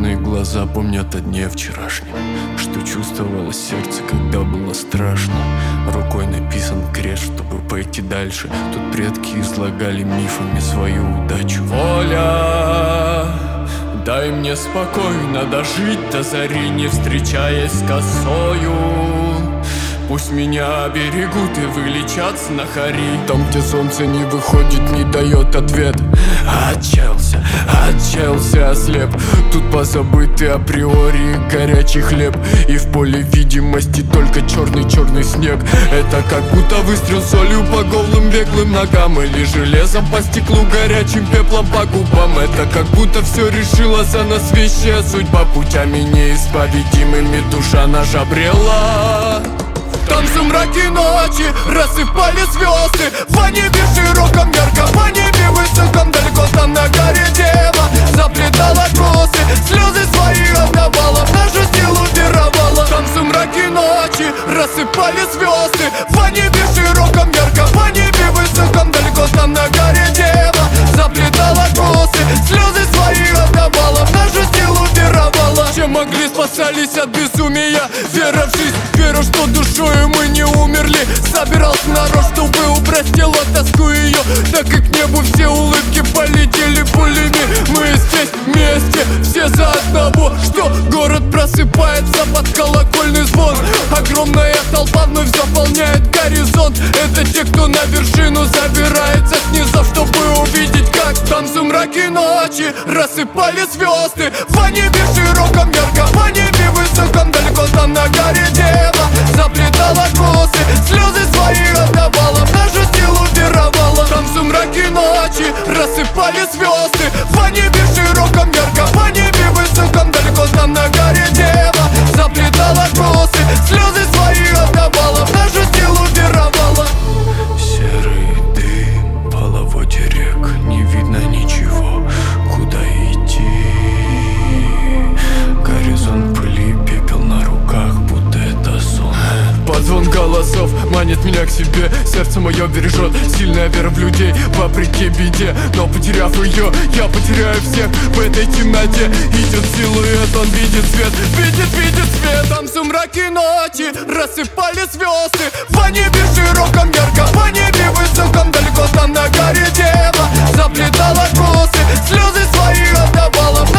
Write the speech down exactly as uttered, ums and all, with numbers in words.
Сонные глаза помнят о дне вчерашнем, что чувствовало сердце, когда было страшно. Рукой написан крест, чтобы пойти дальше. Тут предки излагали мифами свою удачу. Воля, дай мне спокойно дожить до зари, не встречаясь с косою. Пусть меня берегут и вылечат снохари. Там, где солнце не выходит, не дает ответ. Отчаялся, отчаялся, ослеп. Тут позабытый априори горячий хлеб. И в поле видимости только черный-черный снег. Это как будто выстрел солью по голым беглым ногам, или железом по стеклу, горячим пеплом по губам. Это как будто все решила за нас вещая судьба. Путями неисповедимыми душа наша брела. Там в сумраке ночи рассыпали звезды. В небе широком, ярко, в небе высоком, далеко там на горе дева заплетала косы, слезы свои отдавала, в нашу силу веровала. Там в сумраке ночи рассыпали звезды. В небе широком, ярко, в небе высоком, далеко там на горе дева заплетала косы, слезы свои отдавала, в нашу силу веровала. Чем могли, спасались от безумия, вера в жизнь, веру, что душою мы не умерли. Собирался народ, чтобы убрать тело, тоску ее, так как к небу все улыбки полетели пулями. Мы здесь вместе, все за одного, что город просыпается под колокольный звон. Огромная толпа вновь заполняет горизонт. Это те, кто на вершину забирается с низов, чтобы увидеть, как там в сумраке ночи рассыпали звезды. В небе широком, ярко, в небе высоком, далеко там на горе дева заплетала косы, слезы свои отдавала, в нашу силу веровала. Там в сумраке ночи рассыпали звезды. В небе широком, ярко, в небе высоком, далеко там на горе дева заплетала косы, слезы свои отдавала, в нашу силу веровала. Серый дым, половодье рек, не видно ничего, куда идти. Горизонт пыли, пепел на руках, будто это сон. Позвон голосов манит меня к себе, сердце мое бережет сильная вера в людей, вопреки беде. Но потеряв ее, я потеряю всех в этой темноте. Идет силуэт, он видит свет, видит, видит свет. Там в сумраке ночи рассыпали звезды. В небе широком, ярко, в небе высоком, далеко там на горе дева заплетала косы, слезы свои отдавала, в